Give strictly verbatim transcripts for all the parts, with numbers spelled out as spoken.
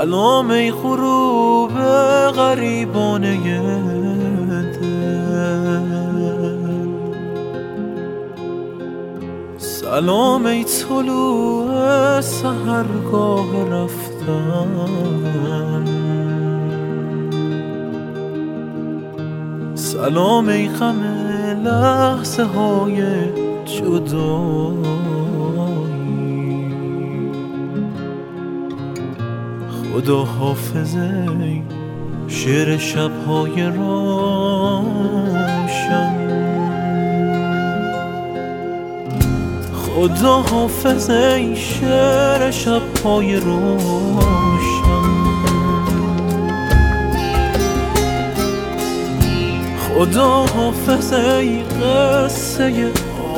سلام ای غروب غریبانه دل، سلام ای طلوع سحرگاه رفتن، سلام ای غم لحظه های جدایی. خدا حافظ ای شعر شب‌های روشن، خدا حافظ ای شعر شب‌های روشن، خدا حافظ ای قصه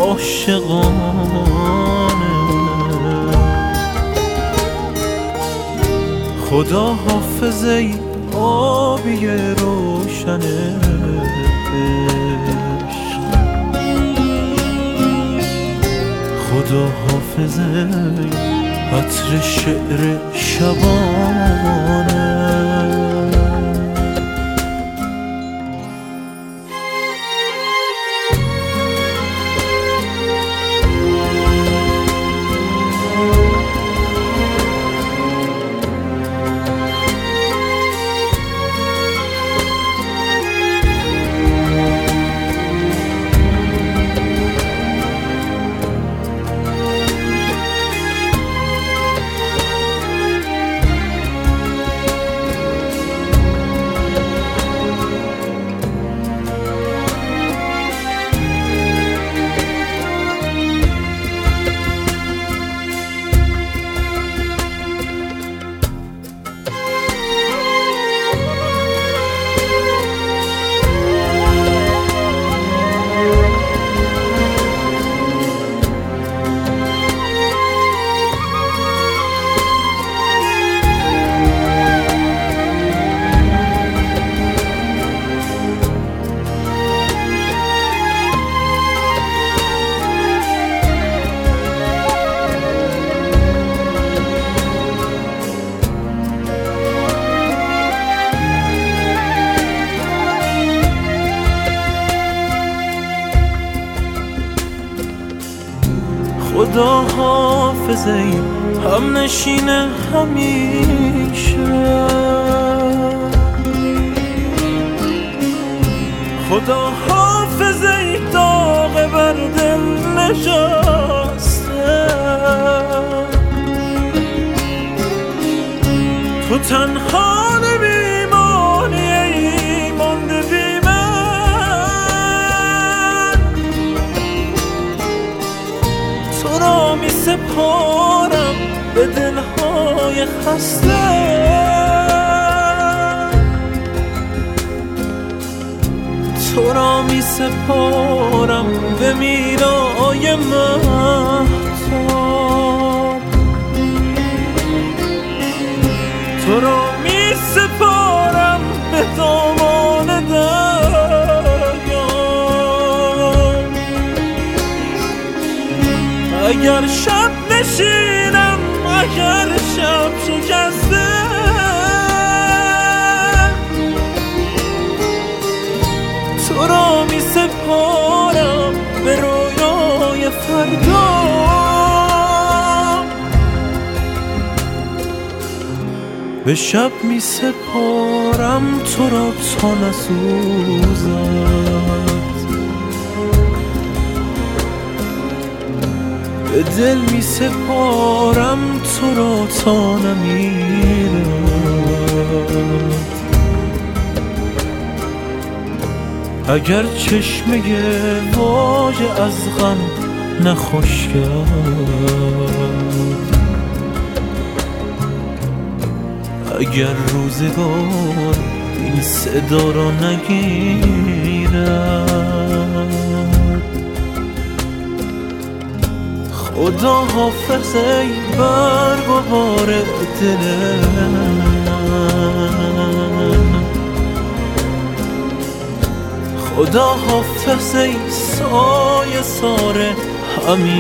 عاشقانه، خدا حافظ ای آبی روشن عشق، خدا حافظ ای عطر شعر شبانه. خدا حافظ ای هم نشین همیشه، خدا حافظ ای داغ بر دل نشسته، تو تنها نمیمانی ای مانده بی من، تو را می سپارم به دلهای خسته، تو را می سپارم به میرای مهتاب، تو را می سپارم به دامان دریا، اگر شب نشینم اگر شب شکسته، تو را می سپارم به رویای فردا، به شب می سپارم تو را تا نسوزد، به دل می سپارم تو را تا نمیرد، اگر چشمه واژه از غم نخوش کرد، اگر روزگار این صدا را نگیرد، خدا حافظ ای برگ و بار دل من، خدا حافظ ای سایه سار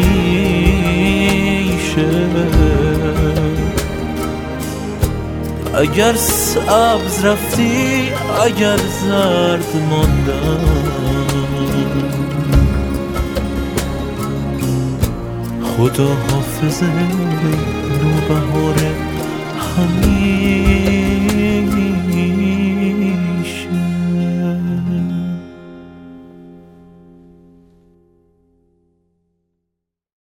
همیشه، اگر سبز رفتی اگر زرد ماندم، خدا حافظ نوبهار همین